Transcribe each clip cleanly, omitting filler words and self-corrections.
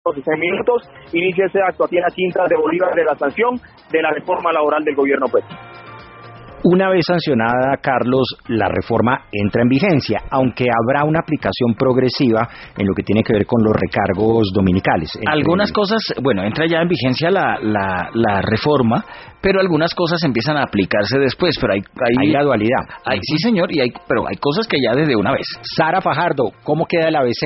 16 minutos, inicia ese acto aquí en las Quintas de Bolívar de la sanción de la reforma laboral del gobierno Petro. Una vez sancionada, Carlos, la reforma entra en vigencia, aunque habrá una aplicación progresiva en lo que tiene que ver con los recargos dominicales. Algunas cosas, bueno, entra ya en vigencia la reforma, pero algunas cosas empiezan a aplicarse después, pero hay gradualidad. Sí, señor, pero hay cosas que ya desde una vez. Sara Fajardo, ¿cómo queda el ABC?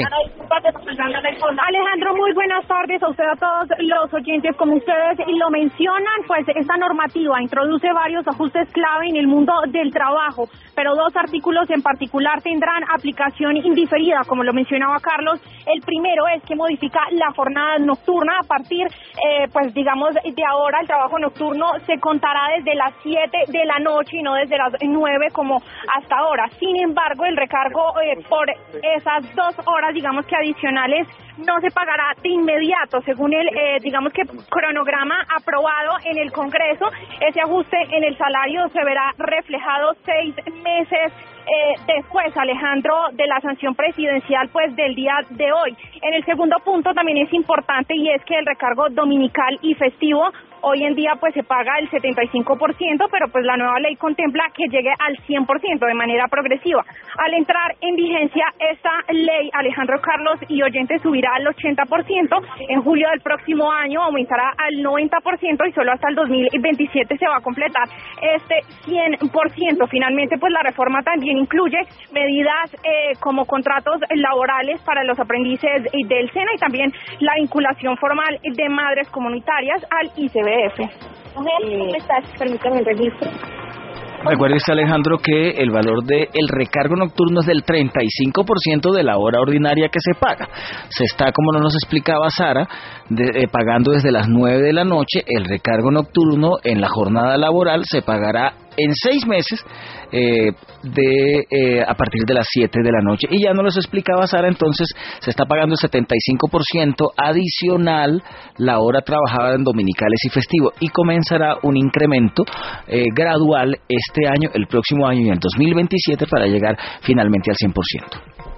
Alejandro, muy buenas tardes a usted, a todos los oyentes. Como ustedes lo mencionan, pues esta normativa introduce varios ajustes clave en el mundo del trabajo, pero dos artículos en particular tendrán aplicación indiferida, como lo mencionaba Carlos. El primero es que modifica la jornada nocturna. A partir, pues digamos, de ahora el trabajo nocturno se contará desde las 7 de la noche y no desde las 9 como hasta ahora. Sin embargo, el recargo por esas 2 horas, digamos que adicionales, no se pagará de inmediato, según el, digamos que cronograma aprobado en el Congreso. Ese ajuste en el salario se verá reflejado 6 meses después, Alejandro, de la sanción presidencial pues del día de hoy. En el segundo punto también es importante, y es que el recargo dominical y festivo hoy en día pues se paga el 75%, pero pues la nueva ley contempla que llegue al 100% de manera progresiva. Al entrar en vigencia esta ley, Alejandro, Carlos y oyentes, subirá al 80%, en julio del próximo año aumentará al 90% y solo hasta el 2027 se va a completar este 100%. Finalmente, pues la reforma también incluye medidas como contratos laborales para los aprendices del SENA y también la vinculación formal de madres comunitarias al ICBF. ¿Cómo estás? Permítame el registro. Recuerde usted, Alejandro, que el valor del recargo nocturno es del 35% de la hora ordinaria que se paga. Se está, como nos explicaba Sara, pagando desde las 9 de la noche. El recargo nocturno en la jornada laboral se pagará en 6 meses a partir de las 7 de la noche. Y ya nos los explicaba Sara, entonces se está pagando el 75% adicional la hora trabajada en dominicales y festivos, y comenzará un incremento gradual este año, el próximo año y en el 2027 para llegar finalmente al 100%.